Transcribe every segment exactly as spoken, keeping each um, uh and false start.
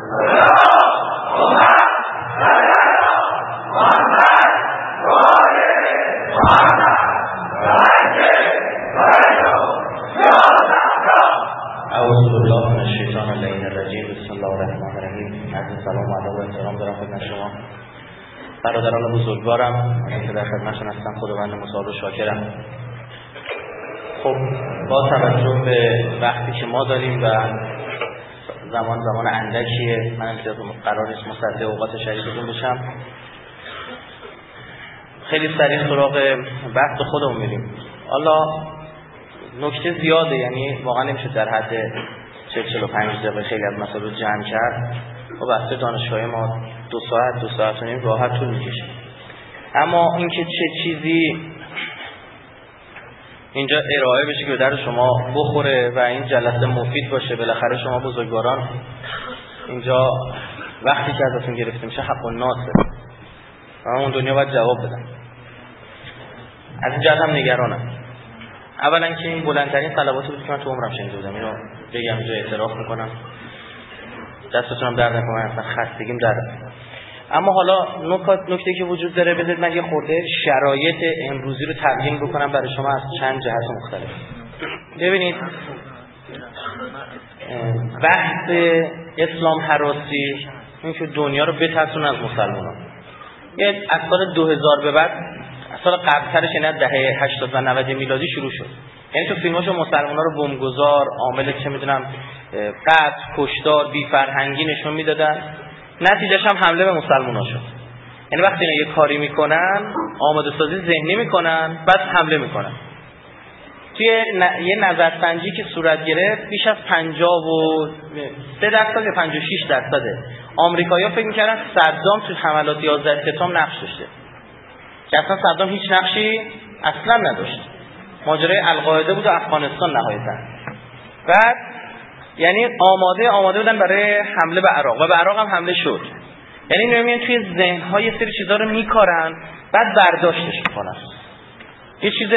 اعوذ بالله من الشیطان اللعین الرجیم. بسم الله الرحمن الرحیم. عرض سلام و ادب و احترام دارم خدمت شما برادران بزرگوارم. من که در خدمتتون هستم خداوند متعال و شاکرم. خب با توجه به وقتی که ما داریم و زمان زمان اندکیه، من امتیاز قرار نیست مصدق اوقات شریفتون بشم، خیلی سریع سراغ وقت خودمون میریم. حالا نکته زیاده، یعنی واقعا نمیشه در حد چهل چهل و پنج دقیقه خیلی از مسائل رو جمع کرد و بحث دانشگاهی ما دو ساعت دو ساعت و نیم راحت طول میکشه. اما اینکه چه چیزی اینجا ارائه بشه که به درد شما بخوره و این جلسه مفید باشه، بالاخره شما بزرگواران اینجا وقتی که ازتون گرفته میشه حق الناسه و اون دنیا باید جواب بدن. از این جهت هم نگرانم. اولا که این بلندترین صلواتی بود که من تو عمرم شنیده بودم، اینو بگم اینجا اعتراف میکنم، دستتونم درد نکنه، اصلا خستگیم درد. اما حالا نکات نکته که وجود داره، بذارید من یه خورده شرایط امروزی رو تبیین بکنم برای شما از چند جهت مختلف. ببینید بحث اسلام هراسی، این که دنیا رو بترسون از مسلمانان، یه از سال دو هزار به بعد، از سال قبل‌ترش یعنی دهه هشتاد و نود میلادی شروع شد. یعنی تو فیلماشو مسلمان‌ها رو بمبگذار، عامل چه میدونم قتل، کشتار، بی فرهنگی نشون میدادن، نتیجهش هم حمله به مسلمان‌ها شد. یعنی وقتی اینا یه کاری میکنن، آماده سازی ذهنی میکنن، بعد حمله میکنن. توی ن... یه نظرسنجی که صورت گرفت، بیش از پنجاه و سه درصد یا پنجاه و شش درصد آمریکایی‌ها فکر می‌کردن صدام تو حملات یازده سپتامبر نقش داشته، که اصلا صدام هیچ نقشی اصلا نداشت. ماجرای القاعده بود و افغانستان نهایتاً. بعد یعنی آماده آماده بودن برای حمله به عراق و به عراق هم حمله شد. یعنی نمیان توی ذهن‌ها یه سری چیزا رو میکارن، بعد برداشتش میکنن. یه چیز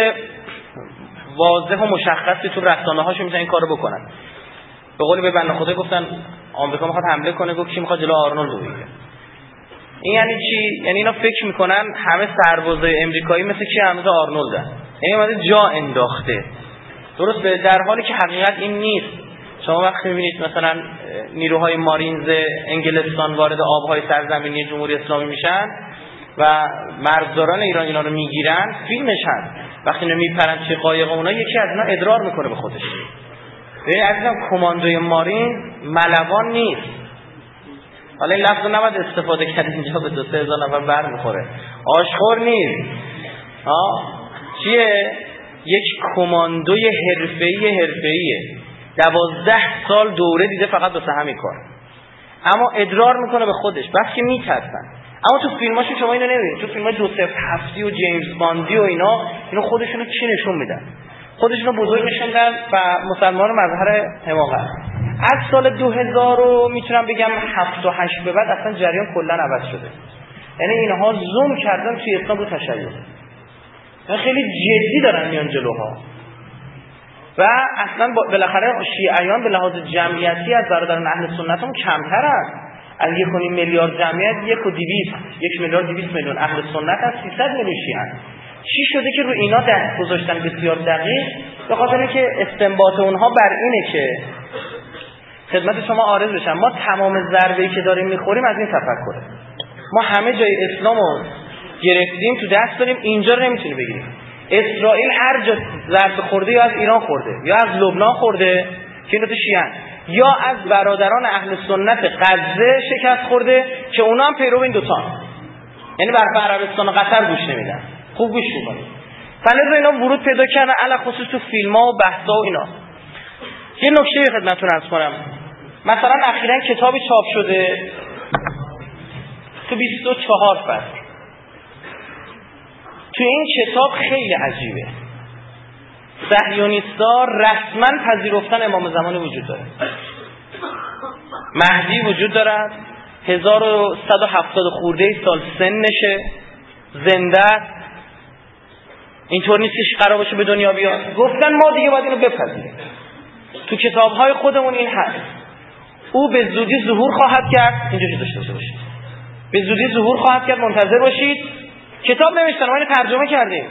واضح و مشخصی تو رسانه‌هاشون میتونن این کارو بکنن. به قولی به بنده خدا گفتن آمریکا میخواد حمله کنه، گفت کی میخواد جلو آرنولد بگیره. این یعنی چی؟ یعنی اینا فکر میکنن همه سربازای امریکایی مثل کی؟ همه آرنولدن. یعنی اومده جا انداخته. درسته؟ در حالی که حقیقت این نیست. شما وقتی میبینید مثلا نیروهای مارینز انگلستان وارد آبهای سرزمینی جمهوری اسلامی میشن و مرزداران ایران اینا رو میگیرن، فیلمش هست. وقتی اینا میپرن چه قایق اونا، یکی از اینا ادرار میکنه به خودش. ببین عزیزم، کماندوی مارین ملوان نیست. حالا این لفظ رو نباید استفاده کرد اینجا به دو سه هزار نفر بر میخوره. آشخور نیست. آه چیه؟ یک کماندوی حرفه‌ای حرفه‌ایه. دوازده سال دوره دیده فقط واسه همین کار. اما ادرار میکنه به خودش، بس که میترسن. اما تو فیلماشو شما اینو نمیبینید. تو فیلمای جوزف هفتی و جیمز باندی و اینا، اینو خودشونو چی نشون میدن؟ خودشونو بزرگ نشون میدن و مسلمان رو مظهر حماقت. از سال دو هزار رو میتونم بگم هفت و هشت به بعد اصلا جریان کلا عوض شده. یعنی اینها زوم کردن توی اسلام رو تشیع. یعنی خیلی جدی دارن میان جلوها. و اصلا بالاخره شیعیان به لحاظ جمعیتی از برادران اهل سنت هم کمترن. از یک و نیم میلیارد جمعیت، یک و دویست، یک میلیارد دویست میلیون اهل سنت از سیصد میلیون شیعه. چی شده که رو اینا دست گذاشتن بسیار دقیق؟ به خاطر اینکه استنباط اونها بر اینه که خدمت شما عارض بشم، ما تمام ضربه‌ای که داریم میخوریم از این تفکره. ما همه جای اسلامو گرفتیم تو دست داریم، اینجا رو نمیتونیم بگیریم. اسرائیل هر جا ضربه خورده یا از ایران خورده یا از لبنان خورده که اینا تو شیعه، یا از برادران اهل سنت غزه شکست خورده که اونا هم پیرو این دوتا، یعنی بر عربستان و قطر گوش نمیدن. خوب گوش میکنید. فلذا اینا ورود پیدا کردن علی خصوص تو فیلم‌ها و بحث‌ها و اینا. یه نکته خدمتتون عرض کنم. مثلا اخیراً کتابی چاپ شده تو بیست و چهار فصل. تو این کتاب خیلی عجیبه. صهیونیست‌ها رسما پذیرفتن امام زمان وجود داره. مهدی وجود دارد. هزار و صد و هفتاد خورده سال سنشه، زنده است. اینطور نیستش قرار باشه به دنیا بیاد. گفتن ما دیگه باید اینو بپذیریم. تو کتاب‌های خودمون این هست. او به زودی ظهور خواهد کرد. اینجوری داشته باشید، به زودی ظهور خواهد کرد، منتظر باشید. کتاب نوشتن، ما اینو ترجمه کردیم.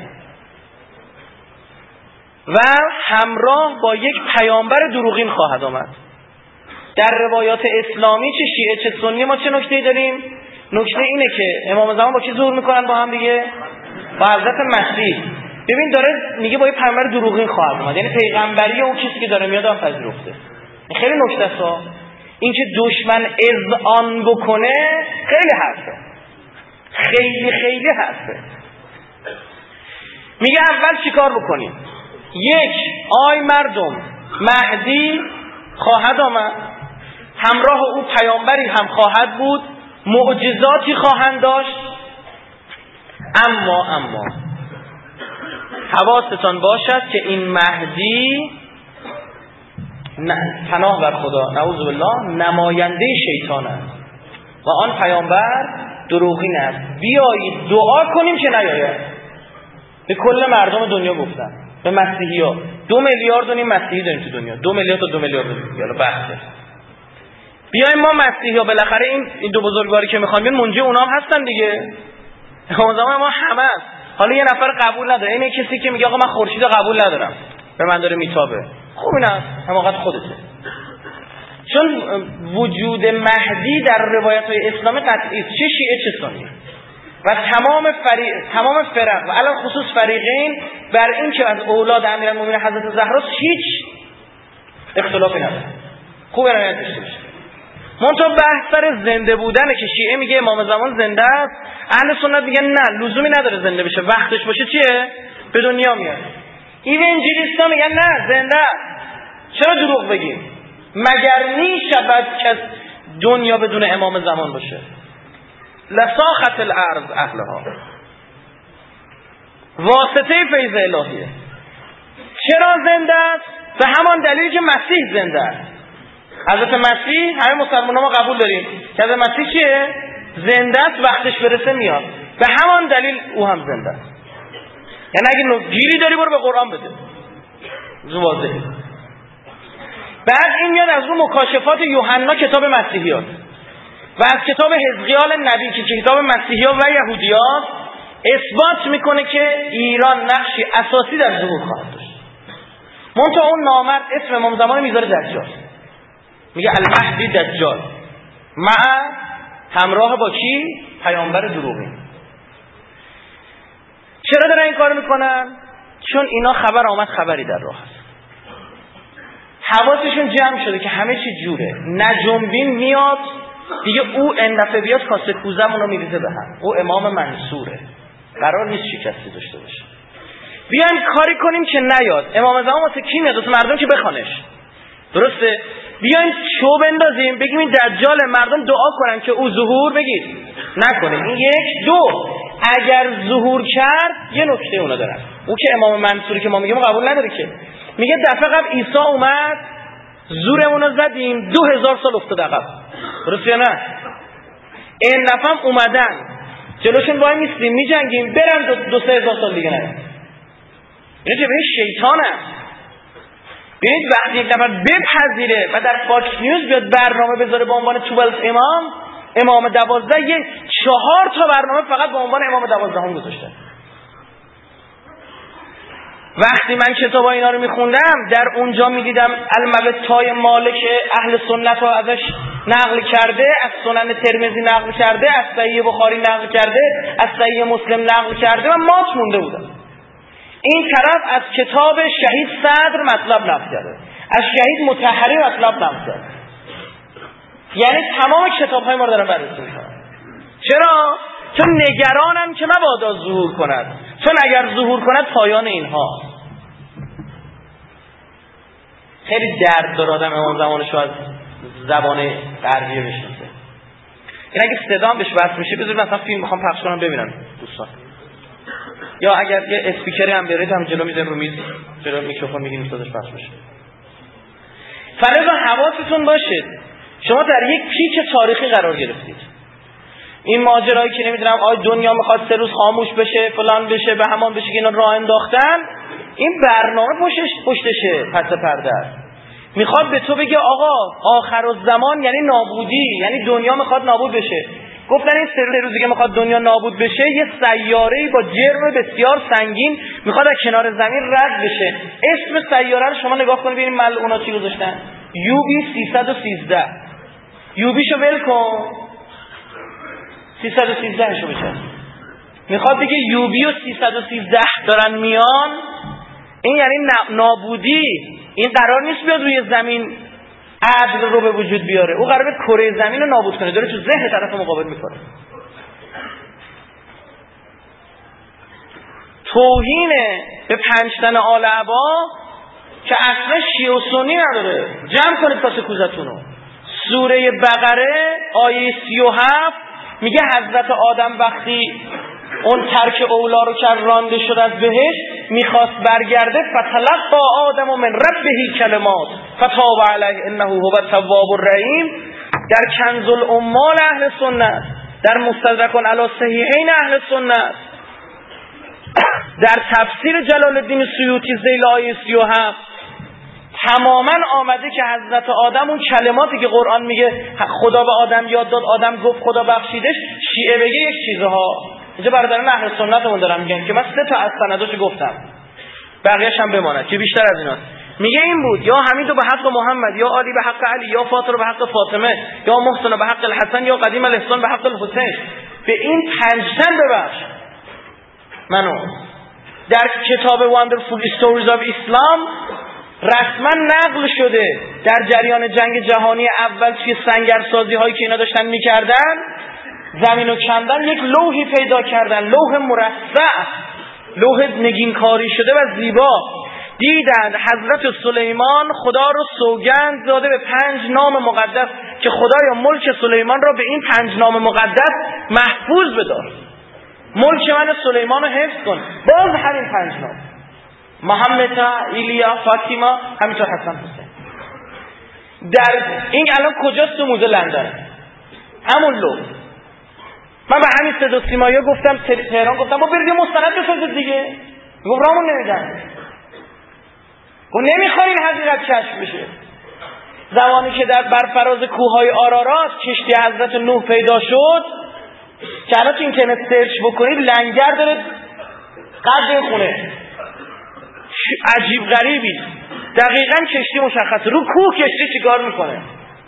و همراه با یک پیامبر دروغین خواهد آمد. در روایات اسلامی چه شیعه چه سنی ما چه نکته‌ای داریم؟ نکته اینه که امام زمان با کی ظهور میکنن با هم دیگه؟ با حضرت مسیح. ببین داره میگه با یک پیامبر دروغین خواهد آمد، یعنی پیغمبری اون کسی که داره میاد هم پذیرفته. این خیلی نکته است. این که دشمن اذعان بکنه خیلی حرفه، خیلی خیلی حرفه. میگه اول چیکار بکنیم؟ یک، آی مردم، مهدی خواهد آمد، همراه او پیامبری هم خواهد بود، معجزاتی خواهند داشت. اما اما حواستان باشد که این مهدی پناه بر خدا نعوذ بالله نماینده شیطان است و آن پیامبر دروغین است. بیایید دعا کنیم که نیاید. به کل مردم دنیا گفتن، به مسیحی ها. دو میلیارد و نیم مسیحی داریم تو دنیا، دو میلیارد تا دو میلیارد دیگه. حالا بحثه. بیایم ما مسیحی ها بالاخره این این دو بزرگواری که میخوام بیان منجی اونام هستن دیگه. اون زمان ما همه است. حالا یه نفر قبول نداره، این کسی که میگه آقا من خورشید قبول ندارم، به من داره میتابه، خوب این است، حماقت خودته. چون وجود مهدی در روایت‌های اسلامی قطعی است، چه شیعه چه سنی. و تمام فریق تمام فرق و علاوه خصوص فریقین بر این که از اولاد امیرالمومنین حضرت زهرا هیچ اختلافی نداره. خوب عنایت داشته باشید. منتها بحث سر زنده بودنه که شیعه میگه امام زمان زنده است، اهل سنت میگن نه لزومی نداره زنده بشه، وقتش باشه چیه؟ به دنیا میاد. این انجیلیستا میگن نه زنده است. چرا دروغ بگیم؟ مگر میشود که دنیا بدون امام زمان باشه؟ لساخت الارض اهلها، واسطه فیض الهیه. چرا زنده است؟ به همان دلیلی که مسیح زنده است. حضرت مسیح همه مسلمان ها ما قبول داریم که حضرت مسیح چیه؟ زنده است، وقتش برسه میاد. به همان دلیل او هم زنده است. یعنی اگه گیری داری برو به قرآن بده، واضحه. بعد این میاد از رو مکاشفات یوحنا کتاب مسیحیات و از کتاب حزقیال نبی که کتاب مسیحیان و یهودیان اثبات میکنه که ایران نقشی اساسی در ظهور خواهد داشت. منتها اون نامرد اسم امام زمان میذاره دجال، میگه المهدی دجال، مع همراه با کی؟ پیامبر دروغین. چرا دارن این کار میکنن؟ چون اینا خبر آمد خبری در راه هست، حواسشون جمع شده که همه چی جوره، نجنبین میاد دیگه. او اندفعه بیاد کاسه کوزمون رو میریزه به هم. او امام منصوره، قرار نیست شکستی داشته باشه. بیایم کاری کنیم که نیاد. امام زمان واسه کی میاد؟ واسه مردم که بخوانش، درسته؟ بیایم شو بندازیم بگیم این دجال، مردم دعا کنن که او ظهور بگید نکنه. این یک. دو، اگر ظهور کرد یه نکته اونا دارن، او که امام منصوری که ما میگیم قبول نداره که. میگه دفعه قبل عیسی اومد زورمون رو زدیم دو هزار سال افتاد عقب، درست یا نه؟ این دفعه اومدن جلوشون وای میستیم میجنگیم برن دو, دو سه هزار سال دیگه نه. این چه به شیطان است. ببینید وقتی یک نفر بپذیره و در فاکس نیوز بیاد برنامه بذاره با عنوان توبلت امام، امام دوازده، یه چهار تا برنامه فقط با عنوان امام دوازده هم گذاشته. وقتی من کتاب اینا رو میخوندم در اونجا میدیدم الموتای مالک اهل سنت رو ازش نقل کرده، از سنن ترمذی نقل کرده، از صحیح بخاری نقل کرده، از صحیح مسلم نقل کرده و مات مونده بودم. این طرف از کتاب شهید صدر مطلب نقل کرده، از شهید مطهری مطلب نقل کرده. یعنی تمام کتاب های ما رو دارن بررسی میکنن. چرا؟ چون نگرانن که مبادا ظهور کند، چون اگر ظهور کند پایان اینها. خیلی درد داره آدم امام زمانشو از زبان غربیه بشناسه. این اگه صدام بهش وصل میشه بذارید مثلا فیلم میخوام پخش کنم ببینن دوستان، یا اگر یه اسپیکری هم بیارید هم جلو میذارید رو میز، جلو میکروفون میگین صداش پخش بشه. فرضاً حواستون باشه شما در یک پیچ تاریخی قرار گرفتید. این ماجرایی که نمیدونم آی دنیا میخواد سه روز خاموش بشه فلان بشه به همان بشه که اینا راه انداختن، این برنامه پشتش پشتشه پس پرده است. میخواد به تو بگه آقا آخرالزمان یعنی نابودی، یعنی دنیا میخواد نابود بشه. گفتن این سه روز دیگه میخواد دنیا نابود بشه، یه سیاره‌ای با جرم بسیار سنگین میخواد از کنار زمین رد بشه. اسم سیاره رو شما نگاه کنید ببینید ملعونا چی گذاشتن، یوبی سیصد و سیزده. یوبیشو ول کن، سیصد و سیزده شو بشه. میخواد بگه یوبی و سیصد و سیزده دارن میان، این یعنی نابودی. این قرار نیست بیاد روی زمین عدل رو به وجود بیاره، او قراره کره زمین رو نابود کنه، داره تو ذهن طرف مقابل میکنه. توهین به پنج تن آل عبا که اصلا شیعه و سنی نداره. جمع کنید پاس کوزتونو. سوره بقره آیه سی و هفت میگه حضرت آدم وقتی اون ترک اولا رو کرد رانده شد از بهشت، میخواست برگرده، فتلقی آدم من ربه کلمات فتاب علیه انه هو التواب الرحیم. در کنز الامال اهل سنت، در مستدرک علی صحیحین اهل سنت، در تفسیر جلال الدین سیوطی ذیل آیه سی و هفت تماما آمده که حضرت آدم اون کلماتی که قرآن میگه خدا به آدم یاد داد، آدم گفت خدا بخشیدش، شیعه بگه یک چیزها. اینجا برادران اهل سنتمون دارم میگن که من سه تا از سنداشو گفتم، بقیه‌اش هم بماند که بیشتر از ایناست. میگه این بود یا حمیدو به حق محمد، یا علی به حق علی، یا فاطر به حق فاطمه، یا محسن به حق الحسن، یا قدیم الاحسان به حق الحسین. به این پنج تن ببخش منو. در کتاب Wonderful Stories of Islam رسما نقل شده در جریان جنگ جهانی اول توی سنگرسازی هایی که اینا داشتن میکردن، زمین و کندن، یک لوحی پیدا کردن، لوح مرصع، لوح نگینکاری شده و زیبا. دیدند حضرت سلیمان خدا رو سوگند داده به پنج نام مقدس که خدایا ملک سلیمان را به این پنج نام مقدس محفوظ بدار، ملک من سلیمان رو حفظ کن. باز همین پنج نام، محمد، ایلیا، فاطمه، همینطور حسن حسین. در این الان کجاست؟ تو موزه لندن، همون لوح. من به همین صدا سیمایی گفتم تهران، گفتم با برید مستند بسازید دیگه. گفت رامون نمیدن، گفت نمیخوارین حقیقت کشف بشه. زمانی که در برفراز کوههای آرارات کشتی حضرت نوح پیدا شد که الان تو اینترنت سرچ بکنید لنگر داره قد این خونه، عجیب غریبی، دقیقاً کشتی مشخصه، رو کوه کشتی چیکار میکنه.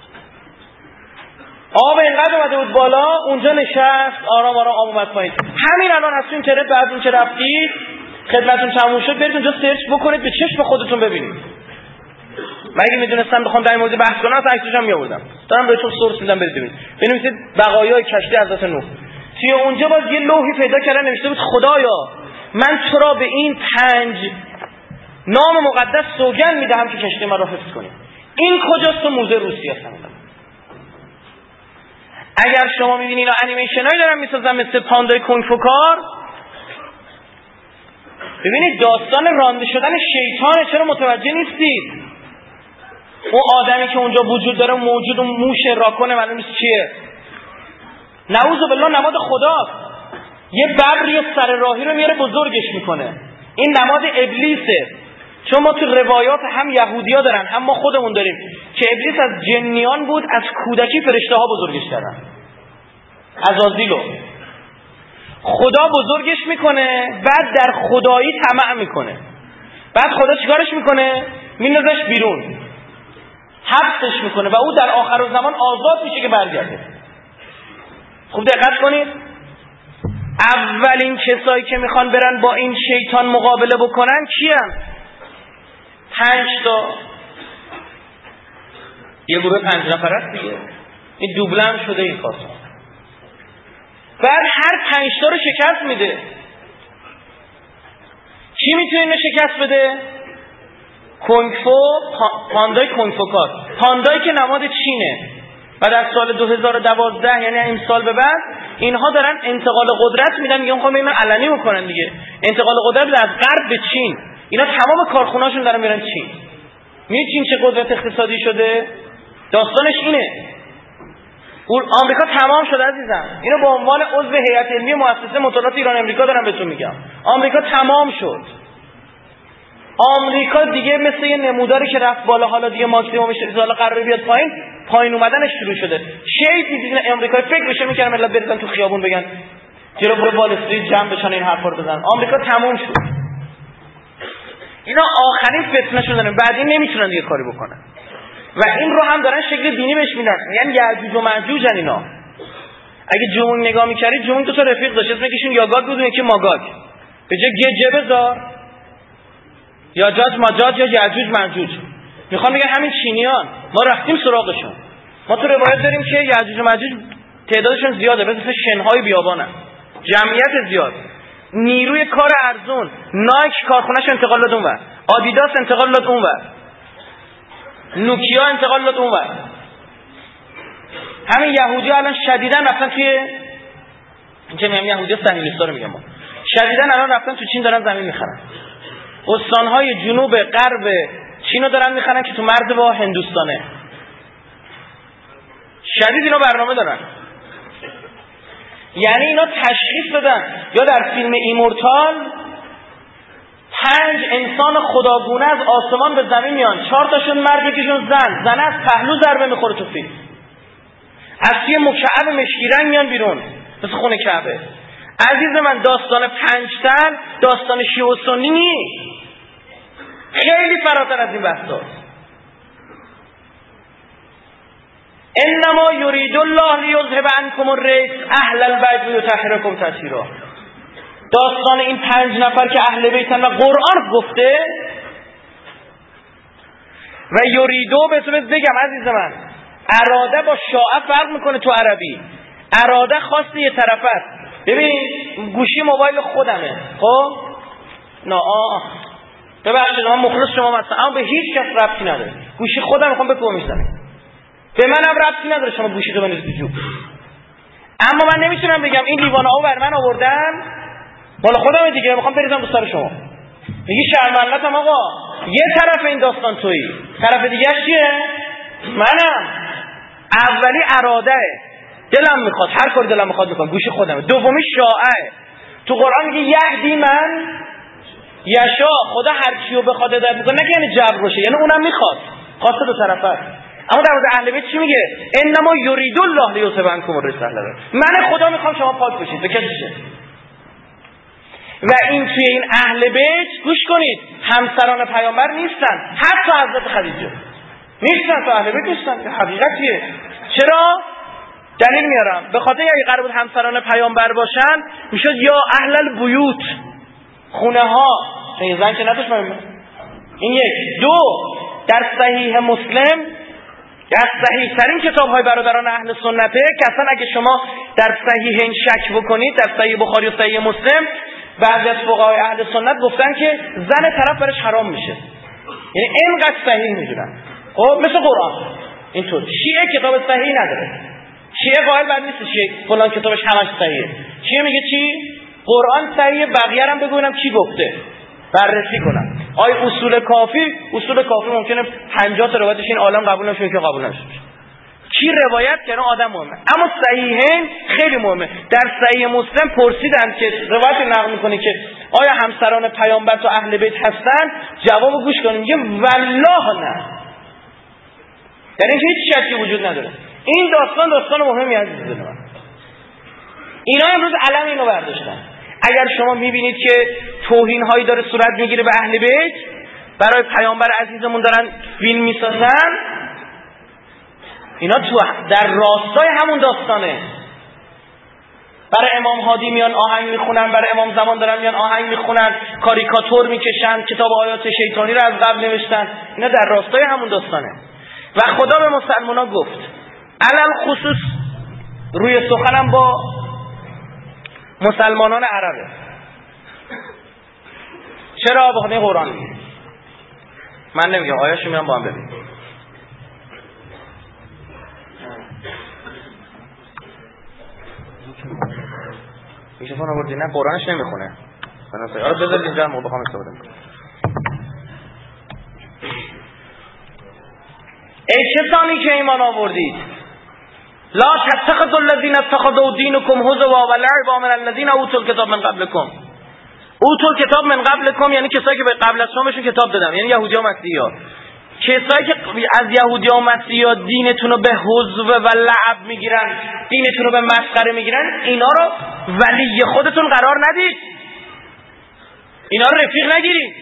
آب اینقدر اومده بود بالا، اونجا نشست، آرام آرام آب اومد پایین. همین الان از تو اینترنت بعد این که رفتید خدمتتون تموم شد برید اونجا سرچ بکنید، به چشم خودتون ببینید. من اگه میدونستم بخوام در این موضوع بحث کنم اصلا عکسش هم میآوردم. دارم بهتون سورس میدم برید ببینید. بنویسید بقایای کشتی حضرت نوح. توی اونجا باز یه لوحی پیدا کردن نوشته بود خدایا من تو را به این پنج نام مقدس سوگند میدهم که کشتی من را حفظ کنی. این کجاست؟ تو موزه روسیه است. اگر شما میبینید اینا انیمیشنایی دارن میسازن مثل پاندای کنگ فو کار، ببینید داستان رانده شدن شیطانه، چرا متوجه نیستید؟ اون آدمی که اونجا وجود داره موجود، اون موش راکنه معلوم نیست چیه، نعوذ بالله نماد خداست. یه ببر یه سر راهی رو میاره بزرگش میکنه، این نماد ابلیسه. چون ما تو روایات هم یهودیا دارن هم ما خودمون داریم که ابلیس از جنیان بود، از کودکی فرشته ها بزرگش کردن، عزازیلو. خدا بزرگش میکنه، بعد در خدایی طمع میکنه، بعد خدا چیکارش میکنه؟ میندازش بیرون، حبسش میکنه و او در آخرالزمان آزاد میشه که برگرده. خوب دقت کنید، اولین کسایی که میخوان برن با این شیطان مقابله بکنن کیان؟ پنج تا، یه گروه پنج نفر است دیگه، این دوبله هم شده این کار. بعد هر پنج تا رو شکست میده. کی میتونه اینو شکست بده؟ کنگ فو، پاندای کنگ فو کار، پاندایی که نماد چینه و در سال دو هزار و دوازده یعنی این سال به بعد اینها دارن انتقال قدرت میدن، میگن خب اینا علنی میکنن دیگه، انتقال قدرت از غرب به چین. اینا تمام کارخونه‌هاشون دارن میرن چین. می‌بینید چین چه قدرت اقتصادی شده؟ داستانش اینه. اون آمریکا تمام شده عزیزم. اینو به عنوان عضو هیئت علمی مؤسسه مطالعات ایران آمریکا دارم بهتون میگم. آمریکا تمام شد. آمریکا دیگه مثل یه نموداری که رفت بالا، حالا دیگه ماکسیممش حالا قراره بیاد پایین، پایین اومدنش شروع شده. شیعی دیگه امریکا فکر بشه میکنه ملت بریزن تو خیابون بگن جلو برو وال استریت جمع بشن این حرفا رو بزنن. آمریکا تموم شد. اینا آخرین فتنه شدن، بعدی نمیتونن دیگه کاری بکنن و این رو هم دارن شکل دینی بهش میدن. یعنی یعجوج و معجوجن اینا. اگه جمون نگاه می‌کردید، جمون دو تا رفیق داشت، اسمش یکیشون یاگاگ بود و یکی ماگاگ. به جای گجه بذار یا جاج ماجاج یا یعجوج معجوج. میخوام بگم همین چینیان، ما رفتیم سراغشون. ما تو روایت داریم که یعجوج و معجوج تعدادشون زیاده، مثل شنهای بیابانن، جمعیت زیاد، نیروی کار ارزون. نایک کارخونه‌اش انتقال داد اونور، آدیداس انتقال داد اونور، نوکیا انتقال داد اونور. همین یهودی الان شدیداً رفتن توی اینکه میگم یهودی صهیونیستا رو میگم، ما شدیداً الان رفتن تو چین دارن زمین میخرن. استانهای جنوب غرب چین رو دارن میخرن که تو مرز با هندوستانه. شدید اینا برنامه دارن. یعنی اینا تشخیص دادن، یا در فیلم ایمورتال پنج انسان خداگونه از آسمان به زمین میان، چهار تاشون مرد یکیشون زن، زن از پهلو ضربه میخوره تو فیلم، از توی مکعب مشکی رنگ میان بیرون مثل خونه کعبه. عزیز من داستان پنج تن داستان شیعه و سنی نیست، خیلی فراتر از این بحثاست. انما یرید الله لیذهب عنکم الرجس اهل البیت و یطهرکم تطهیرا. داستان این پنج نفر که اهل بیتن و قرآن گفته. و یریدو بهتون بگم عزیز من، اراده با شاعه فرق میکنه تو عربی. اراده خاص یه طرف است. ببین گوشی موبایل خودمه، خب نه آه ببخشید من مخلص شما مثلا، اما به هیچ کس ربطی نداره. گوشی خودم میخوام به تو میزنم، به منم ربطی نداره شما گوشی تو بنویسی تو جوب. اما من نمیتونم بگم این لیوان آب بر من آوردن مال خودمه دیگه، میخوام بریزم رو سر شما. میگی شرمندتم آقا. یه طرف این داستان تویی، طرف دیگه چیه؟ منم. اولی اراده، دلم میخواد، هر کاری دلم میخواد میکنم، گوشی خودمه. دومی شاعه، تو قرآن میگه یهدی من یشا، خدا هر کیو بخواد هدایت میکنه، نه یعنی جبر باشه، یعنی اونم میخواد، خواسته دو طرفه. اما در مورد اهل بیت چی میگه؟ انما یرید الله لیذهب عنکم الرجس اهل البیت. من خدا میخوام شما پاک بشید، به کسی شه. و این توی این اهل بیت گوش کنید، همسران پیامبر نیستن، حتی حضرت خدیجه نیستن، تو اهل بیت نیستن. حقیقتیه. چرا؟ دلیل میارم. به خاطر اگه قرار بود همسران پیامبر باشن میشد یا اهل البیوت، خونه ها، این زن که نداشت. این یک. دو، در صحیح مسلم، در صحیح ترین کتاب های برادران اهل سنته، که اصلا اگه شما در صحیحین شک بکنید، در صحیح بخاری و صحیح مسلم، بعضی از فقهای اهل سنت گفتن که زن طرف برش حرام میشه. یعنی اینقدر صحیح میدونن. خب مثل قرآن اینطور. شیعه کتاب صحیح نداره. شیعه قائل بر نیست شیعه فلان کتابش همش صحیحه. شیعه میگه چی؟ قرآن صحیحه، بقیه هم بگوینم چی گفته، بررسی کنم. آی اصول کافی، اصول کافی ممکنه پنجاه تا روایتش این عالم قبول نشه که قبول نشه. کی روایت کنه آدم مهمه. اما صحیحین خیلی مهمه. در صحیح مسلم پرسیدن که روایت نقل میکنه که آیا همسران پیامبر تو اهل بیت هستن؟ جواب گوش کنید، میگه والله نه. یعنی هیچ شکی وجود نداره. این داستان داستان مهمی عزیز من. اینا امروز علم اینو برداشتن. اگر شما میبینید که توهین هایی داره صورت میگیره به اهل بیت، برای پیامبر عزیزمون دارن فیلم میسازن، اینا تو در راستای همون داستانه. برای امام هادی میان آهنگ میخونن، برای امام زمان دارن میان آهنگ میخونن، کاریکاتور میکشن، کتاب آیات شیطانی رو از قبل نوشتن. اینا در راستای همون داستانه. و خدا به مسلمانان گفت، علل خصوص روی سخنم با مسلمانان عربه. چرا؟ به خاطر قرآن میگه. من نمیگم، آیاشو میرم با هم ببین. میکروفون آوردی؟ نه قرآنش نمیخونه. آره بذار اینجا هم بخوام استفاده کنم. ای کسانی که ایمان آوردید، لا تتخذوا الذين اتخذوا دينكم هزوا ولعبا من الذين اوتوا الكتاب من قبلكم اوتو کتاب من قبلکم یعنی کسایی که به قبل از شما بهشون کتاب دادم، یعنی یهودی‌ها و مسیحی‌ها. کسایی که از یهودی‌ها و مسیحی‌ها دینتون رو به حضو و لعب میگیرن، دینتون رو به مسخره میگیرن، اینا رو ولی خودتون قرار ندید، اینا رو رفیق نگیرید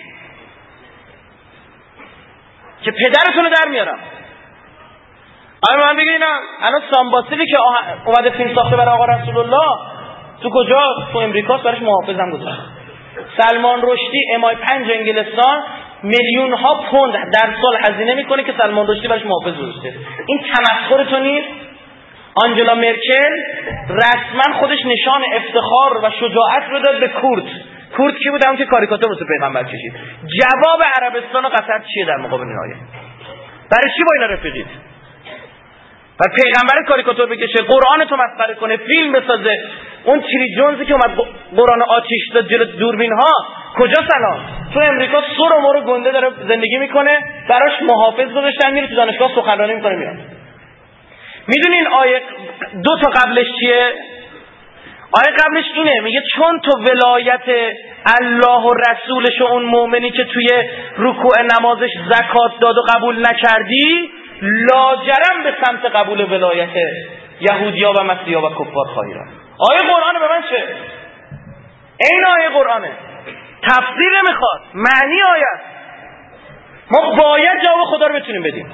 که پدرتون رو در میارم. آره من بگید اینا الان سامباسیلی که اومده فیلم ساخته برای آقا رسول الله تو کجا؟ تو امریکاست، براش محافظم گذاشت. سلمان رشدی امای پنج انگلستان میلیون ها پوند در سال هزینه میکنه که سلمان رشدی براش محافظ گذاشته. این تمسخر تو نیست؟ آنجلا مرکل رسما خودش نشان افتخار و شجاعت رو داد به کورد. کورد کی بود؟ همون که کاریکاتور واسه پیغمبر کشید. جواب عربستان و قطر چیه در مقابل این آیه؟ برای چی با اینا رفیقید؟ و پیغمبر کاریکاتور بکشه، قرآن تو مسخره کنه، فیلم بسازه. اون تری جونزی که اومد قرآن آتیش داد جلو دوربین ها کجا سلام؟ تو امریکا سر و مور گنده داره زندگی میکنه، براش محافظ گذاشتن، میره تو دانشگاه سخنرانی میکنه میاد. میدونین آیه دو تا قبلش چیه؟ آیه قبلش اینه، میگه چون تو ولایت الله و رسولش و اون مؤمنی که توی رکوع نمازش زکات داد و قبول نکردی، لاجرم به سمت قبول ولایت یهودیا و مسیحا و کفار خواهی رفت. آیه قرآن به من چه؟ این آیه قرآنه، تفسیر نمیخواد، معنی آیه است. ما باید جواب خدا رو بتونیم بدیم.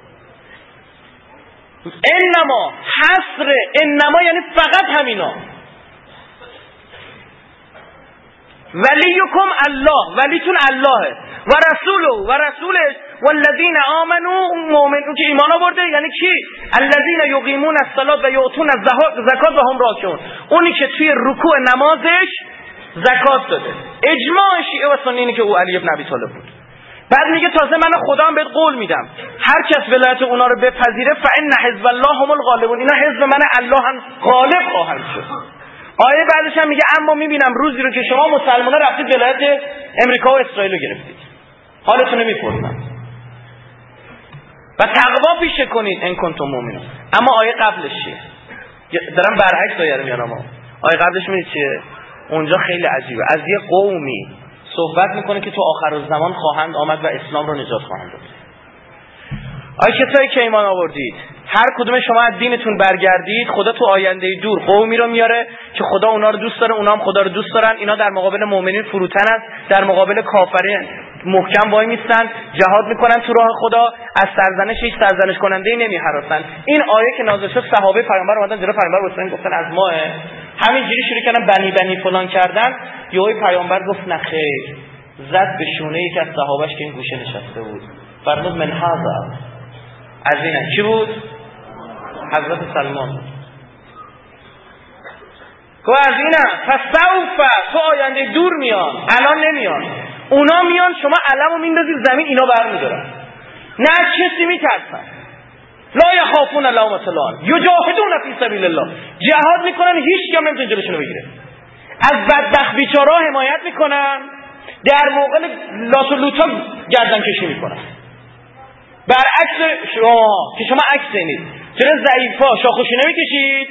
انما حصر، انما یعنی فقط همینا. ولیکم الله، ولیتون اللهه و رسوله و رسولش والذین آمنوا، مؤمنون که ایمان آورده. یعنی کی؟ الذین یقیمون الصلاة و یؤتون الزکات و هم راکعون، اونی که توی رکوع نمازش زکات داده. اجماع شیعه و سنی اینه که او علی ابن ابی طالب بود. بعد میگه تازه من خدا هم بهت قول میدم هر کس ولایت اونا رو بپذیره فان حزب الله هم الغالبون، اینا حزب من الله هم غالب خواهند شد. آیه بعدش هم میگه اما میبینم روزی رو که شما مسلمان‌ها رفتید ولایت امریکا و اسرائیل رو گرفتید، حالتون رو میپرسم و تقوا پیشه کنید ان کنتم مؤمنین. اما آیه قبلش چیه؟ دارم برعکس آیه رو میارم. آیه قبلش میگه چیه؟ اونجا خیلی عجیبه، از یه قومی صحبت میکنه که تو آخر الزمان خواهند آمد و اسلام رو نجات خواهند داد. آیه کسایی که ایمان آوردید، هر کدوم شما از دینتون برگردید، خدا تو آینده دور قومی رو میاره که خدا اونا رو دوست داره، اونا هم خدا رو دوست دارن. اینا در مقابل مؤمنین فروتن است، در مقابل کافرین محکم وای میستن، جهاد میکنن تو راه خدا، از سرزنش هیچ سرزنش کننده ای نمیهراسن. این آیه که نازل شد صحابه پیامبر اومدن جلوی پیامبر واسطن گفتن از ماه، همینجوری شروع کردن بنی بنی فلان کردن. یهو پیامبر گفت نه خیر، زد به شونه یکی از صحابهش که این گوشه نشسته بود، فرمود من هذا، از این کی بود؟ حضرت سلمان بود. که از اینه فسوف، تو آینده دور میان، الان نمیان. اونا میان، شما علمو میندازید زمین، اینا برمیدارن. نه از کسی میترسن. لا یخافون لومة لائم یجاهدون فی سبیل الله، جهاد میکنن، هیچ کم نمیتونه جلوشونو بگیره. از بدبخت بیچاره‌ها حمایت میکنن، در موقع لاس و لوتا گردن کشی میکنن. برعکس شما که شما عکس اینید، چرا ضعیفا شاخوشی نمیکشید؟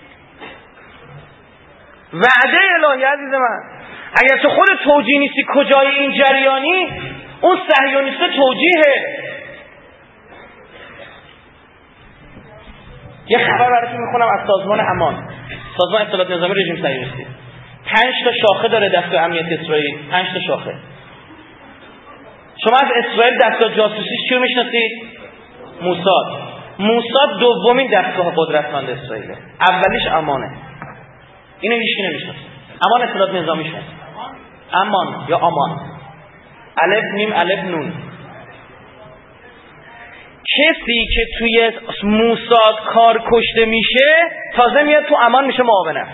وعده الهی عزیز من، اگر تو خود توجیه نیستی کجای این جریانی، اون صهیونیست توجیهه. یه خبر براتون میخونم از سازمان امان، سازمان اطلاعات نظامی رژیم صهیونیستی. پنج تا شاخه داره دستگاه امنیت اسرائیل، پنج تا شاخه. شما از اسرائیل دستگاه جاسوسیش چیو میشناسید؟ موساد. موساد دومین دستگاه قدرتمند اسرائیله، اولیش امانه. اینو هیچکی نمیشناسه. امان اطلاعات نظامی شد، امان یا امان، الف میم الف نون. کسی که توی موساد کار کشته میشه تازه میاد تو امان میشه معاونت.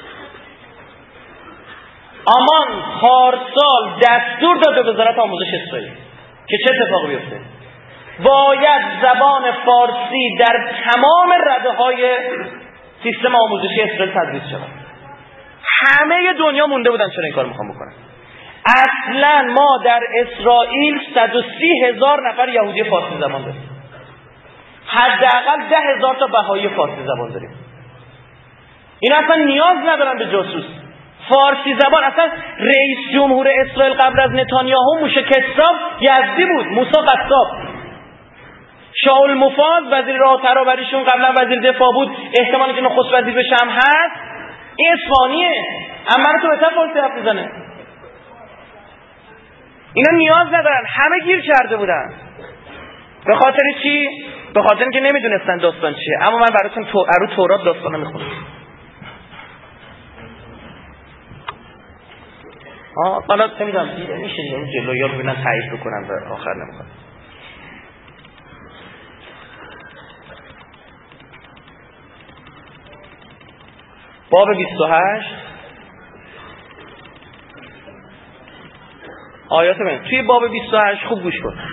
امان پارسال دستور داد به وزارت آموزش اسرائیل که چه اتفاقی بیفته، باید زبان فارسی در تمام رده‌های سیستم آموزشی اسرائیل تدریس شود. همه دنیا مونده بودن چرا این کار میخوام بکنن. اصلا ما در اسرائیل صد و سی هزار نفر یهودی فارسی زبان داریم، حداقل ده هزار تا بهایی فارسی زبان داریم. اینا اصلا نیاز ندارن به جاسوس، فارسی زبان. اصلا رئیس جمهور اسرائیل قبل از نتانیاهو موشه کتاب یزدی بود، موسی قصاب. شاول مفاز وزیر راه ترابریشون قبلا وزیر دفاع بود، احتمالی که نخست وزیر بشه هم هست. این اصفهانیه، اما رو تو بهتر فارسی حرف میزنه. اینا نیاز ندارن، همه گیر کرده بودن. به خاطر چی؟ به خاطر اینکه نمیدونستن داستان چیه. اما من براتون تو ارو تورات داستانو میخونم. آه حالا نمیدونم دیگه میشه اون جلویا رو ببینن تایید بکنن به آخر نمیخواد. باب بیست و هشت آیات من. توی باب بیست و هشت خوب گوش کن.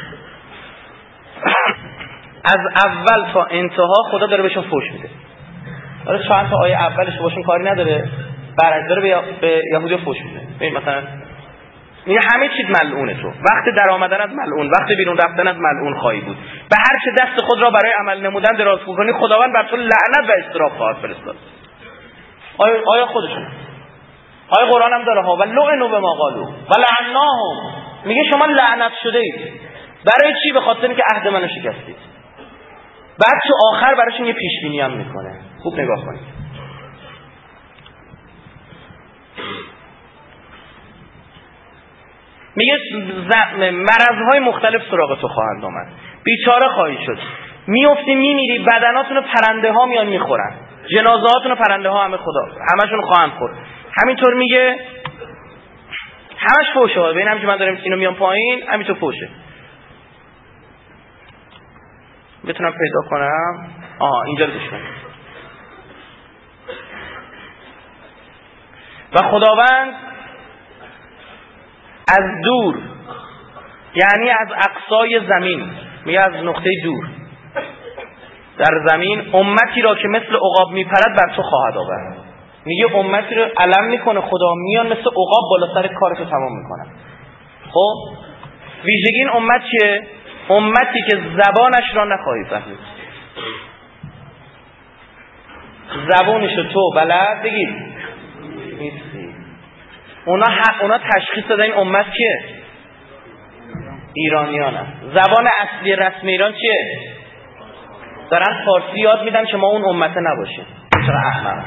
از اول تا انتها خدا داره بهشون فحش میده. داره چند تا آیه اولش باشون کاری نداره، برعکس داره به, به یهودی فحش میده. ببین مثلا میگه همه چیز ملعونه تو، وقت در آمدن از ملعون، وقت بیرون رفتن از ملعون خواهی بود. به هر چه دست خود را برای عمل نمودن دراز کنی خداوند بر تو لعنت و اضطراب خواهد فرستاد. آیا آیا خودشون آیا قرآن هم داره ها و لعنوا بما قالوا و لعناهم. میگه شما لعنت شده اید. برای چی؟ به خاطر اینکه عهد منو شکستید. بعد تو آخر براشون یه پیش بینی هم میکنه. خوب نگاه کنید. میگه مرضهای مختلف سراغ تو خواهند آمد، بیچاره خواهی شد، میافتی میمیری، بدناتون رو پرنده ها میان میخورن، جنازهاتون رو پرنده ها همه خدا همشون خواهند خورد. همینطور میگه همش فوشه. ببین همین که من دارم اینو میام پایین همینطور فوشه. بتونم پیدا کنم. آها اینجا رو گوش کنید. و خداوند از دور، یعنی از اقصای زمین، میگه از نقطه دور در زمین، امتی را که مثل عقاب میپرد بر تو خواهد آورد. میگه امتی رو علم میکنه خدا، میان مثل عقاب بالا سر کارتو تمام میکنن. خب ویژگی این امت چیه؟ امتی که زبانش را نخواهی فهمید. زبانشو تو بلد بگید نیستی. اونا ح... اونا تشخیص دادن این امت کیه؟ ایرانیان هست. زبان اصلی رسم ایران چیه؟ دارن فارسی یاد میدن که ما اون امت نباشیم. چرا احمق؟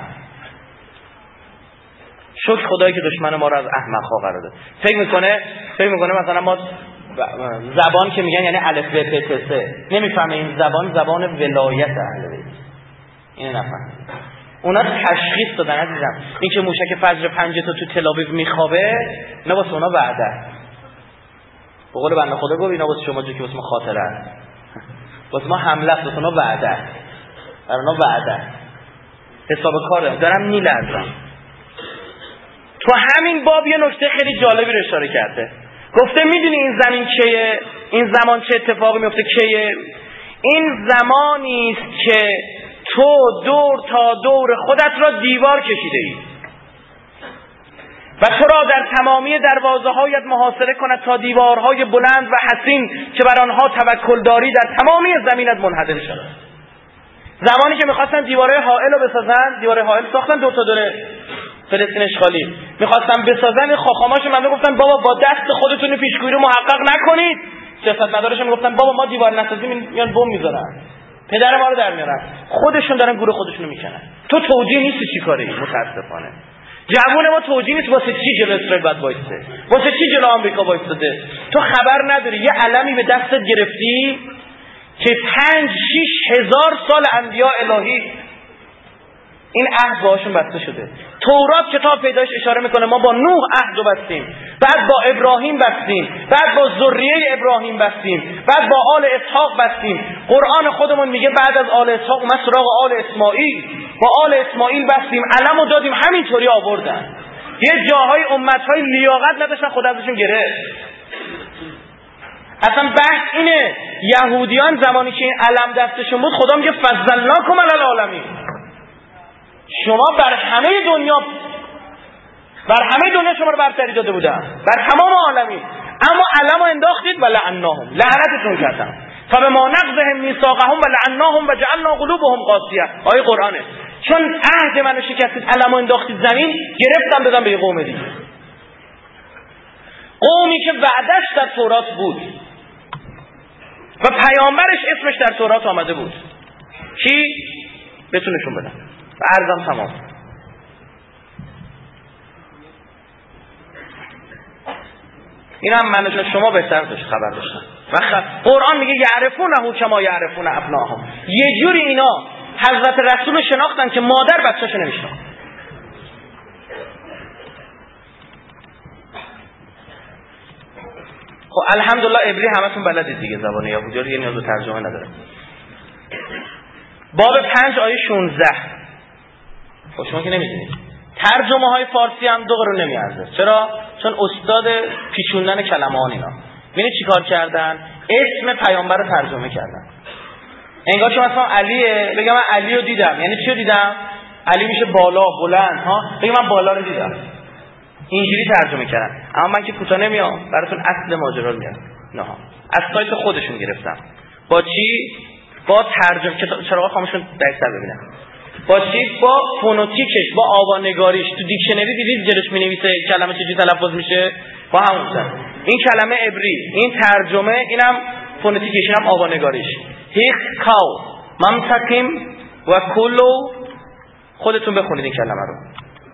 شکر خدایی که دشمن ما رو از احمق ها قرار داد. فکر میکنه فکر میکنه مثلا ما زبان که میگن یعنی الف ب پ ت س، نمیفهمه این زبان زبان ولایت اهل بیت. اینو نفهمه. اونا تشخیص دادن عزیزم. این که موشک فجر پنج تا تو تل آویو میخوابه نه واسه اونا وعده. به قول بنده خدا گفت اینا واسه شما جو که واسه ما خاطره است. واسه ما حمله است، واسه اونا وعده است. برای اونا وعده. حساب کار دارم. دارم میلرزم. تو همین باب یه نکته خیلی جالبی رو اشاره کرده. گفته میدونی این زمین کیه؟ این زمان چه اتفاقی میفته کیه؟ این زمانی است که تو دور تا دور خودت را دیوار کشیده ای و تو را در تمامی دروازه هایت محاصره کند تا دیوارهای بلند و حصین که بر آنها توکل داری در تمامی زمینت منهدم شود. زمانی که میخواستن دیواره حائل رو بسازن، دیواره حائل ساختن دو تا دوره فلسطین اشغالی، میخواستن بسازن، خاخاماشو من گفتن بابا با دست خودتون پیشگویی رو محقق نکنید. سیاستمدارش میگفتن بابا ما دیوار نسازیم میان بم میذارن، پدر ما رو در میارن. خودشون دارن گور خودشونو میکنن. تو توجیه نیستی چی کاری؟ متاسفانه جوون ما توجیه نیست واسه چی جلو اسرائیل باید وایسته، واسه چی جلو آمریکا وایسته. تو خبر نداری یه علمی به دستت گرفتی که پنج شیش هزار سال انبیاء الهی این عهد باهاشون بسته شده. تورات کتاب پیداش اشاره میکنه ما با نوح عهد رو بستیم، بعد با ابراهیم بستیم، بعد با ذریه ابراهیم بستیم، بعد با آل اسحاق بستیم. قرآن خودمون میگه بعد از آل اسحاق اومد سراغ آل اسماعیل، با آل اسماعیل بستیم، علمو دادیم، همینطوری آوردن. یه جاهای امتهای لیاقت نداشتن خدا ازشون گرفت. اصلا بحث اینه یهودیان زمانی که این علم دستشون بود خدا میگه فضلناکم علی العالمین، شما بر همه دنیا بر همه دنیا شما رو برتری داده بودم، بر تمام عالمین، اما علمو انداختید و لعناهم، لعنتتون کردم. فبما نقضهم میثاقهم و لعناهم و جعلنا قلوبهم قاسیه. آیه قرآنه. چون عهد منو شکستید، علمو انداختید زمین، گرفتم دادم به یه قوم دیگه، قومی که وعدش در تورات بود و پیامبرش اسمش در تورات آمده بود. کی؟ بتونشون بدن و عرضم تمام. این هم من شما بهتر داشت خبر داشتن. و قرآن میگه یعرفونه کما یعرفون ابناهم. یه جوری اینا حضرت رسول شناختن که مادر بچه‌شو نمیشناخت. خب الحمدلله عبری همتون بلدید دیگه، زبان یهودی رو یه نیاز به ترجمه نداره. باب پنج آیه شانزده. خب شما که نمیدونید ترجمه های فارسی هم دو قرون نمیارزه. چرا؟ چون استاد پیچوندن کلمه ها اینا. ببینید چیکار کردن؟ اسم پیامبر رو ترجمه کردن. انگار که مثلا علیه، بگم من علی رو دیدم، یعنی چی رو دیدم؟ علی میشه بالا، بلند ها، بگم من بالا رو دیدم. اینجوری ترجمه کردن. اما من که کوتاه نمیام، براتون اصل ماجرا رو میارم. نه از سایت خودشون گرفتم. با چی؟ با ترجمه. چراغ خاموش کن دقیق‌تر ببینم. با چی؟ با فونوتیکش، با آوانگاریش. تو دیکشنری دیدید جلوش می‌نویسه کلمه چجوری تلفظ میشه؟ با همون سر. این کلمه عبری، این ترجمه، اینم فونوتیکش، اینم آوانگاریش. هیخ کاو ممتکیم و کلو. خودتون بخونید این کلمه رو.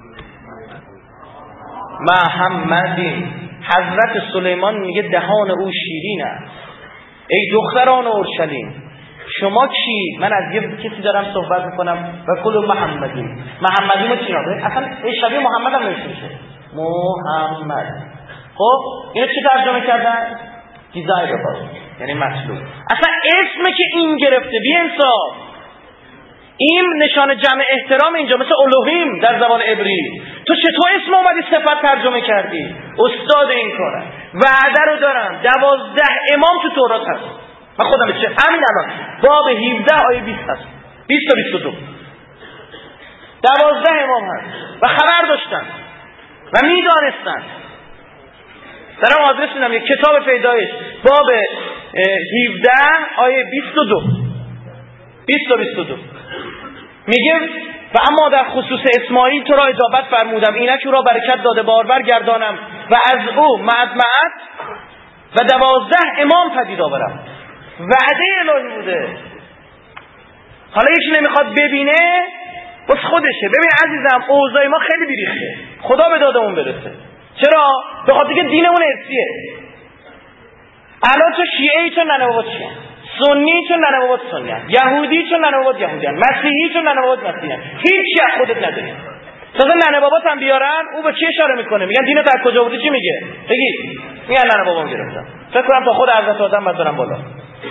محمدین. حضرت سلیمان میگه دهان او شیرین است. ای دختران اورشلیم، شما کی؟ من از یه کسی دارم صحبت میکنم. و کل محمدین. محمدی ما چی نابه؟ اصلا شبیه محمد هم نوشته میشه محمد. خب اینو چی ترجمه کردن؟ دیزایربل، یعنی مطلوب. اصلا اسم که این گرفته بی انصاف، این نشان جمع احترام اینجا، مثل الوهیم در زبان عبری. تو چطور اسم اومدی صفت ترجمه کردی؟ استاد این کاره. وعده رو دارم دوازده امام تو تورات هست. من خودم چه همین الان باب هفده آیه بیست هست، بیست تا بیست و دو دوازده امام هست و خبر داشتن و میدانستن. دارم آدرس میدم، یک کتاب پیدایش باب هفده آیه بیست و دو بیست تا بیست و دو میگه و اما در خصوص اسماعیل تو را اجابت فرمودم، اینک او را برکت داده بارور گردانم و از او معدمعت و دوازده امام پدید آورم. وعده الهی بوده. حالا یکی نمیخواد ببینه بس خودشه. ببین عزیزم اوضاع ما خیلی بیریخته، خدا به دادمون برسه. چرا؟ به خاطر که دینمون ارثیه. الان تو شیعه‌ای چون ننوات شیعه، سنی چون ننوات سنی، یهودی چون ننوات یهودی، مسیحی چون ننوات مسیحی، هیچی از خودت نداری. تازه ننه بابات هم بیارن، او به چی اشاره میکنه؟ میگن دینت از کجا بودی؟ چی میگه؟ بگی میگن ننه بابام گرفتم. فکر کنم تا خود حضرت آدم بعد برم بالا.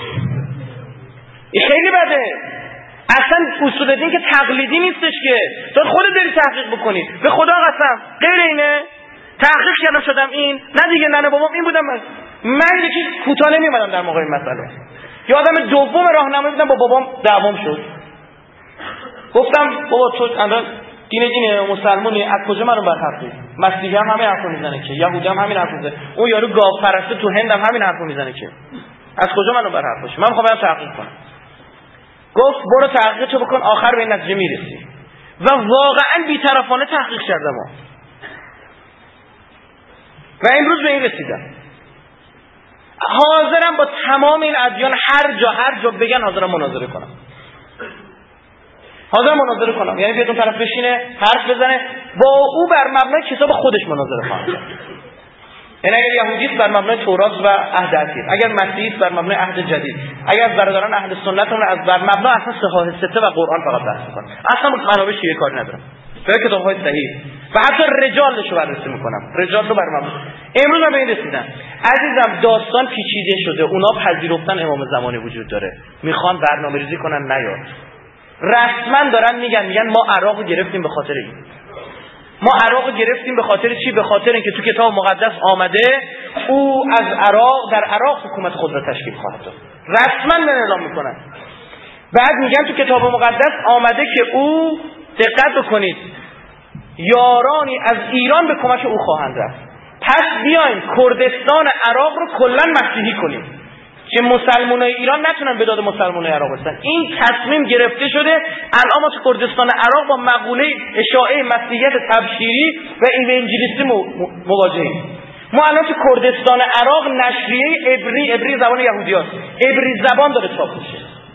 این خیلی بده. اصلا اصول دین که تقلیدی نیستش که تو خودت داری تحقیق بکنی. به خدا قسم غیر اینه. تحقیق کردم شدم این، نه دیگه ننه بابام این بودم. من من یکی کوتاه نمیومدم در موقع این مسئله. یه آدم دوم راهنمایی بودم، با بابام دعوام شد. گفتم بابا تو الان دین دین مسلمانی، از کجا منو برحرفی؟ مسیحی هم همین حرفو میزنه که، یهودی هم همین حرفو میزنه، اون یارو گاو پرسته تو هند هم همین حرفو میزنه که. از کجا منو برحرفش؟ من میخوام برم تحقیق کنم. گفت برو تحقیقتو بکن، آخر به این نتیجه میرسی. و واقعا بی‌طرفانه تحقیق کردم ها. و امروز به این رسیدم. حاضرم با تمام این ادیان هر جا هر جا بگن حاضرم مناظره کنم. حاضرم مناظره کنم. یعنی بیاد اون طرف بشینه حرف بزنه، با او بر مبنای کتاب خودش مناظره خواهم کرد. یعنی اگر یهودیست بر مبنای تورات و عهد عتیق، اگر مسیحیست بر مبنای عهد جدید، اگر برادران اهل سنت اون از بر مبنای اصلا صحاح سته و قرآن فقط بحث میکنن. اصلا منابع شیعه کار ندارم. به کتاب‌های صحیح و حتی رجالش رو بررسی میکنم. رجال رو بر مبنای. امروز من به این رسیدم. عزیزم داستان پیچیده شده. اونا پذیرفتن امام زمانی وجود داره. میخوان برنامه‌ریزی کنن نیاد. رسما دارن میگن میگن ما عراق رو گرفتیم به خاطر این. ما عراق رو گرفتیم به خاطر چی؟ به خاطر اینکه تو کتاب مقدس آمده او از عراق در عراق حکومت خود را تشکیل خواهد داد. رسما من اعلام میکنن. بعد میگن تو کتاب مقدس آمده که او، دقت بکنید، یارانی از ایران به کمک او خواهند رفت. پس بیایم کردستان عراق رو کلا مسیحی کنیم. که مسلمانای ایران نتونن به داد مسلمانای عراق برسن. این تصمیم گرفته شده. الان ما تو کردستان عراق با مقوله اشاعه مسیحیت تبشیری و ایوانجلیستی مواجهیم. ما الان تو کردستان عراق نشریه عبری، عبری زبان یهودیاست، عبری زبان داره چاپ میشه.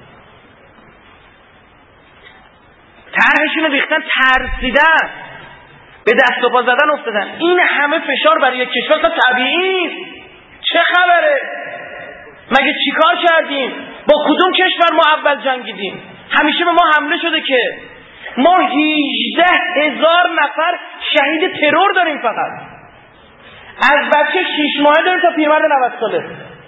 طرحشون رو ریختن، ترسیدن، به دست و پا زدن افتادن. این همه فشار برای یک کشور تا طبیعی است. چه خبره؟ مگه چیکار کردیم؟ با کدوم کشور ما اول جنگیدیم؟ همیشه به ما حمله شده که ما هجده هزار نفر شهید ترور داریم، فقط از بچه شیش ماهه داریم تا پیرمرد نود ساله.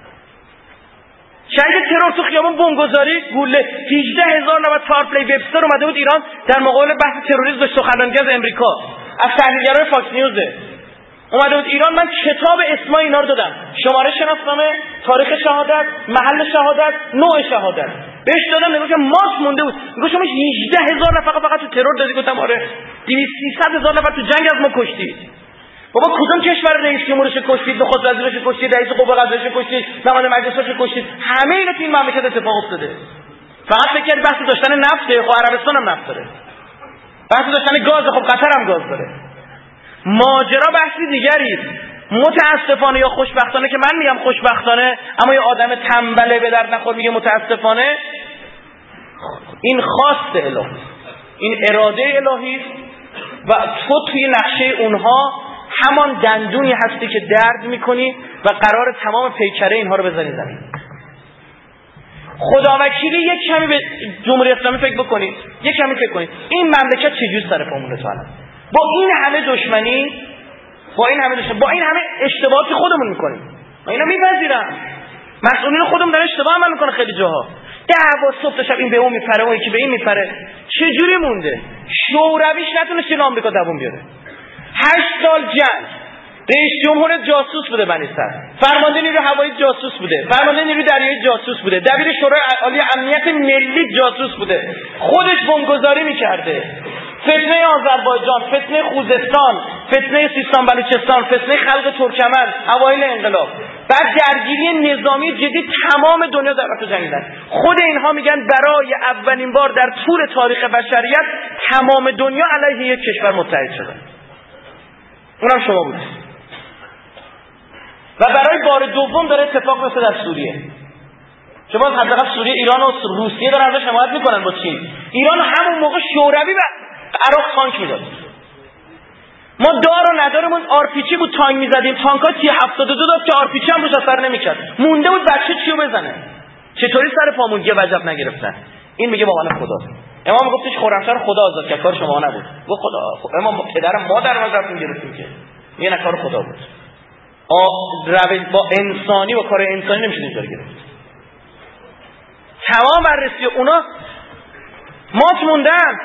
شهید ترور تو خیابون بمبگذاری گوله. هجده هزار نفر. تارپلی وبستر اومده بود ایران در مقابل بحث تروریسم به سخنرانی از امریکا، از تحلیلگرای فاکس نیوزه اومده بود ایران. من کتاب اسمای اینا رو دادم، شماره شناسنامه، تاریخ شهادت، محل شهادت، نوع شهادت بهش دادم. نگاه که ماست مونده بود. میگه شما هجده هزار نفر فقط تو ترور دادی. گفتم آره. دویست سیصد هزار نفر تو جنگ از ما کشتید. بابا کدوم کشور رئیس جمهورش کشتید، نخست وزیرش کشتید، رئیس قوه قضاییه کشتید، نماینده مجلسش کشتید. همه اینا تو این مملکت اتفاق افتاده. فقط فکر کنید بحث داشتن نفته. خب عربستان هم نفت داره. بحث داشتن گاز. خب قطر هم گاز داره. ماجرا بحثی دیگری است. متاسفانه یا خوشبختانه، که من میگم خوشبختانه، اما یه آدم تنبله به درد نخور میگه متاسفانه، این خواست الهی، این اراده الهی و تو توی نقشه اونها همان دندونی هستی که درد میکنی و قرار تمام پیکره اینها رو بزنی زمین. خداوکیلی یک کمی به جمهوری اسلامی فکر بکنید، یک کمی فکر کنید این مملکت چجوری سر پامونه تو الان با این همه دشمنی، با این همه دشمنی، با این همه اشتباهاتی خودمون میکنیم. ما اینا میپذیرم. مسئولین خودمون دارن اشتباه عمل میکنه خیلی جاها. دعوا صبح تا شب، این به اون میپره، اون یکی به این میپره. چجوری مونده؟ شورویش نتونست این آمریکا دووم بیاره. هشت سال جنگ. رئیس جمهور جاسوس بوده بنی صدر، فرمانده نیروی هوایی جاسوس بوده، فرمانده نیروی دریایی جاسوس بوده، دبیر شورای عالی امنیت ملی جاسوس بوده، خودش بمبگذاری میکرده. فتنه آذربایجان، فتنه خوزستان، فتنه سیستان بلوچستان، فتنه خلق ترکمن اوایل انقلاب، بعد درگیری نظامی جدی، تمام دنیا در وقت جنگیدن. خود اینها میگن برای اولین بار در طول تاریخ بشریت تمام دنیا علیه یک کشور متحد شده، اونم شما بود. و برای بار دوم داره اتفاق میفته در سوریه. شما حداقل سوریه، ایران و روسیه دارن ازش حمایت میکنن با چین. ایران همون موقع شوروی به عراق تانک میداد. ما دار و ندارمون آرپیچی بود، تانک میزدیم، تانکا تی هفتاد و دو داد که آرپیچی هم روش اثر نمیکرد. مونده بود بچه چیو بزنه. چطوری سر پامون یه وجب نگرفتن؟ این میگه با من خداست. امام گفتش خرمشهر خدا آزاد کرد، کار شما نبود. گفت خدا، امام پدر ما در نظرتون گرفتیم که میگه کار خدا بود. آ با انسانی و کار انسانی نمیشه اینطوری گرفت. تمام بررسی اونا مات موندن.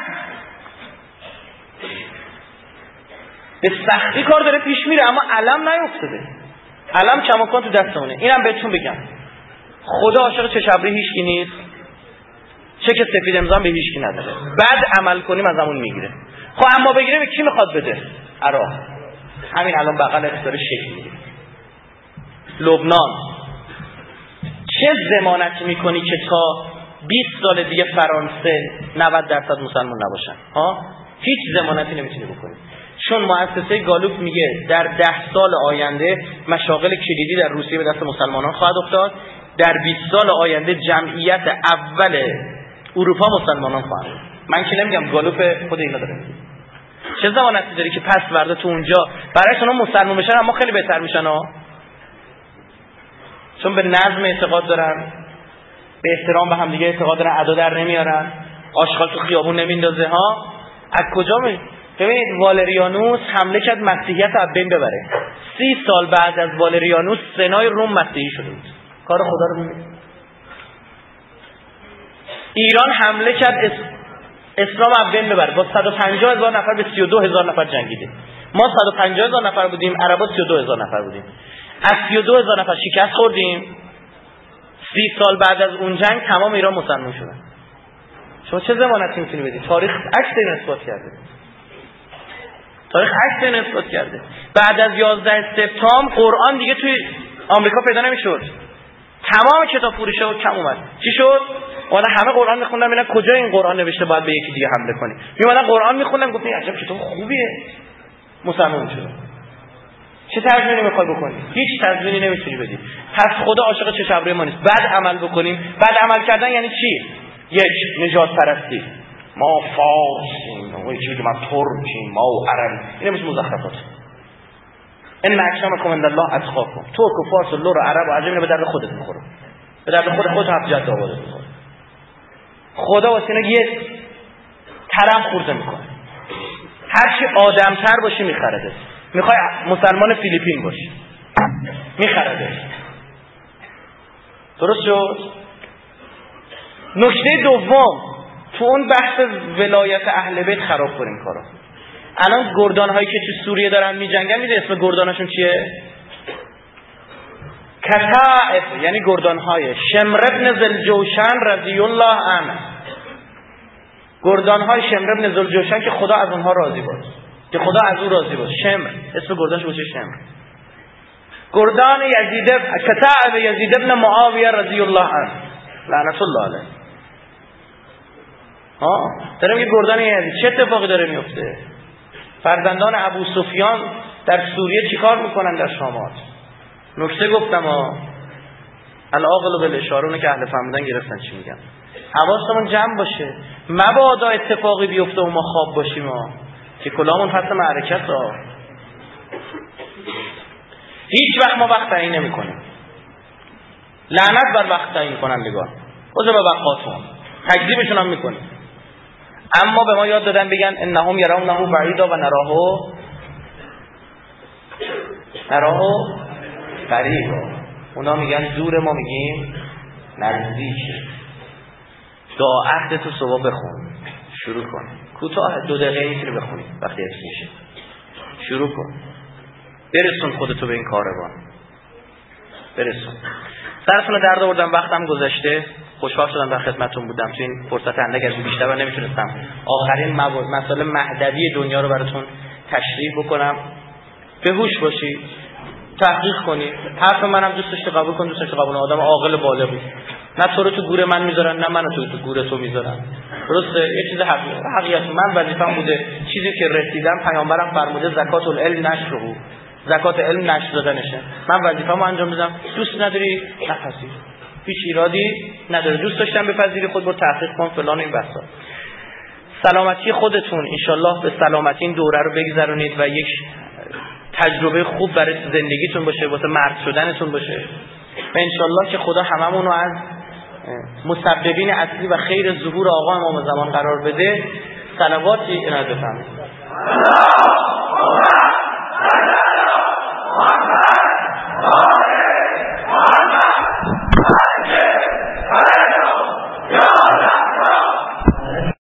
به سختی کار داره پیش میره اما علم نیفتاده. علم کماکان تو دستمونه. اینم بهتون بگم، خدا عاشق چه شبری هیچکی نیست، چه که سفید امضا به هیچکی نداره. بعد عمل کنیم از همون میگیره. خب اما بگیره به کی میخواد بده؟ عراق. همین الان بغل داره شکل میگیره. لبنان. چه ضمانت میکنی که تا بیست سال دیگه فرانسه نود درصد مسلمان نباشن؟ ها؟ هیچ ضمانتی نمیتونی بکنی. چون مؤسسه گالوپ میگه در ده سال آینده مشاغل کلیدی در روسیه به دست مسلمانان خواهد افتاد. در بیست سال آینده جمعیت اول اروپا مسلمانان خواهند. من که نمیگم، گالوپ خود اینا داره. چه ضمانتی داری که پس فردا تو اونجا برایشون اون مسلمان بشن اما خیلی بهتر میشن ها؟ چون به نظم اعتقاد دارن، به احترام به هم دیگه اعتقاد دارن، ادا در نمیارن، آشغال تو خیابون نمیندازه ها. از کجا می؟ ببینید والریانوس حمله کرد مسیحیت رو بین ببره. سی سال بعد از والریانوس سنای روم مسیحی شده بود. کار خدا رو ببینید. ایران حمله کرد اسلام رو بین ببره، با صد و پنجاه هزار نفر به سی و دو هزار نفر جنگیده. ما صد و پنجاه هزار نفر بودیم، عربا سی و دو هزار نفر بودیم. از سی و دو هزار نفر شکست خوردیم. سی سال بعد از اون جنگ تمام ایران مسلمان شدن. شما چه ضمانتی میتونی بدید؟ تاریخ عکس این اثبات کرده. تاریخ عکس این اثبات کرده. بعد از یازده سپتامبر قرآن دیگه توی آمریکا پیدا نمیشد. تمام کتاب فروشه و کم اومد. چی شد؟ اونا همه قرآن میخوندن ببینن کجا این قرآن نوشته باید به یکی دیگه حمله کنی. میومدن قرآن میخوندن گفتن عجب کتاب خوبیه. مسلمان شد. چه تضمینی میخوای بکنی؟ هیچ تضمینی نمیتونی بدی. پس خدا عاشق چه ابروی ما نیست. بد عمل بکنیم. بد عمل کردن یعنی چی؟ یک، نجات پرستی. ما فارسیم، ما چی که ما ترکیم، ما عرب. اینا میشه مزخرفات. ان اکرمکم عند الله اتقاکم. ترک و فارس و لور و عرب و عجم اینا به درد خودت میخوره. به درد خود خودت هم جد آبادت میخوره. خدا واسه اینا یه ترم خورده میکنه. هر چی آدمتر باشی میخرده. میخوای مسلمان فیلیپین باشی میخرده. درست شد؟ نکته دوم، تو اون بحث ولایت اهل بیت خراب کنیم کارو. الان گردان هایی که تو سوریه دارن میجنگن، میده اسم گردانشون چیه؟ کتائف، یعنی گردان های شمر ابن ذوالجوشن رضی الله عنه. گردان های شمر ابن ذوالجوشن که خدا از اونها راضی بود، که خدا از او راضی بود. شمر اسم گردانش باشه شمر. گردان یزید کتائب یزید ابن معاویه رضی الله عنه لعنت الله علیه. ها داره میگه گردان یزید. چه اتفاقی داره میفته؟ فرزندان ابو سفیان در سوریه چیکار میکنن در شامات؟ نکته گفتم ها، العاقل بالاشاره، اون که اهل فهمیدن گرفتن چی میگن. حواسمون جمع باشه، مبادا اتفاقی بیفته و ما خواب باشیم ها، که کلامون پس معرکت ها. هیچ وقت ما وقت تعیین نمی‌کنیم. لعنت بر وقت تعیین کنندگان. خود به وقاتون تکذیبشون هم میکنیم. اما به ما یاد دادن بگن انهم یرونه بعیدا و نراهو نراهو قریبا. اونا میگن دور، ما میگیم نزدیکه. دعا عهد تو صبح بخون، شروع کن. کوتاه دو دقیقه میتونی بخونی وقتی حفظ میشه. شروع کن، برسون خودتو به این کاروان، برسون. سرتون رو درد آوردم، وقتم گذشته. خوشحال شدم در خدمتتون بودم. تو این فرصت اندک از بیشتر من نمیتونستم آخرین مسائل مهدوی دنیا رو براتون تشریح بکنم. به هوش باشید، تحقیق کنید. حرف منم دوست داشته قبول کن، دوست داشته قبول. آدم عاقل بالغ بود. نه تو رو تو گور من میذارن، نه منو تو تو گور تو میذارن. درسته؟ یه چیز حقیقت. حقیقت من وظیفه‌م بوده چیزی که رسیدم، پیامبرم فرموده زکات العلم نشره. زکات علم نشر دادنشه. من وظیفه‌مو انجام میدم. دوست نداری؟ نپذیر. هیچ ایرادی نداره. دوست داشتم بپذیری، خود برو تحقیق کن فلان این بحثا. سلامتی خودتون انشالله به سلامتی این دوره رو بگذرونید و یک تجربه خوب برای زندگیتون باشه، واسه مرد شدنتون باشه. و انشالله که خدا هممون رو از مسببین اصلی و خیر ظهور آقا امام زمان قرار بده. صلواتی اینا بفرمایید.